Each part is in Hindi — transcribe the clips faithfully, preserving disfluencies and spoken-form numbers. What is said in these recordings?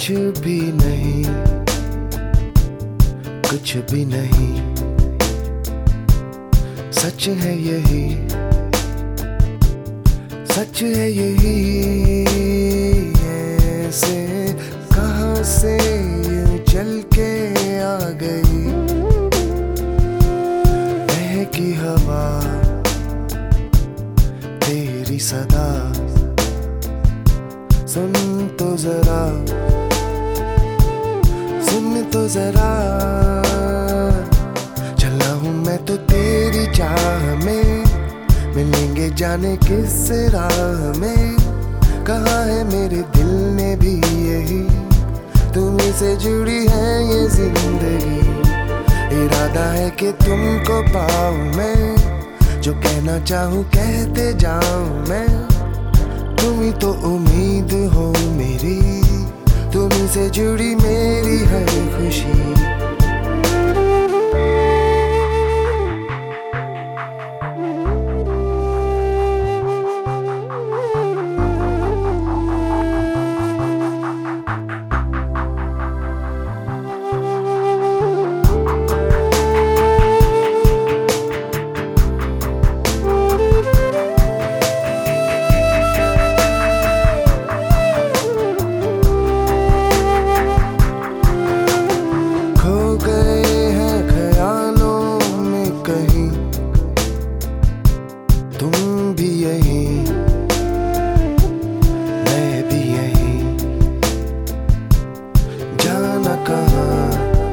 कुछ भी नहीं, कुछ भी नहीं, सच है यही, सच है यही। ऐसे कहाँ से यूं चल के आ गई बहकी हवा तेरी सदा। सुन तो जरा, सुन तो जरा, चला हूँ मैं तो तेरी चाह में, मिलेंगे जाने किस राह में। कहा है मेरे दिल ने भी यही, तुम्हीं से जुड़ी है ये जिंदगी। इरादा है कि तुमको पाऊं मैं, जो कहना चाहूँ कहते जाऊं मैं। तुम्हीं तो उम्मीद हो मेरी, तुम्हीं से जुड़ी मेरी हर खुशी। तुम भी यहीं, मैं भी यहीं, जाना कहाँ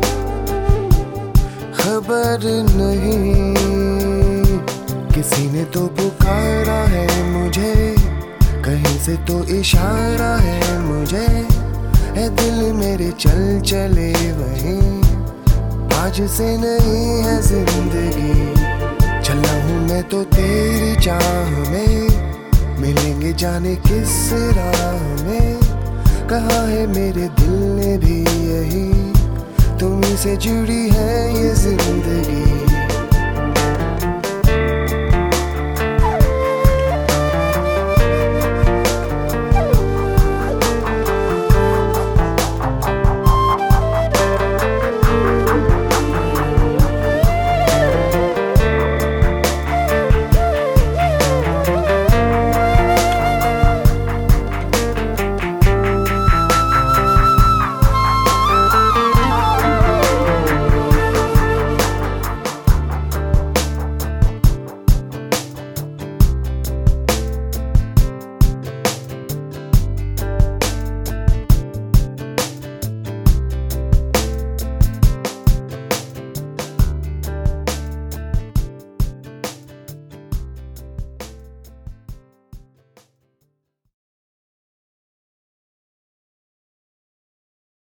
खबर नहीं। किसी ने तो पुकारा है मुझे, कहीं से तो इशारा है मुझे। है दिल मेरे चल चले वहीं, आज से नहीं है जिंदगी। चला हूँ मैं तो तेरी चाह में, मिलेंगे जाने किस राह में। कहा है मेरे दिल ने भी यही, तुम्हीं से जुड़ी है ये जिंदगी।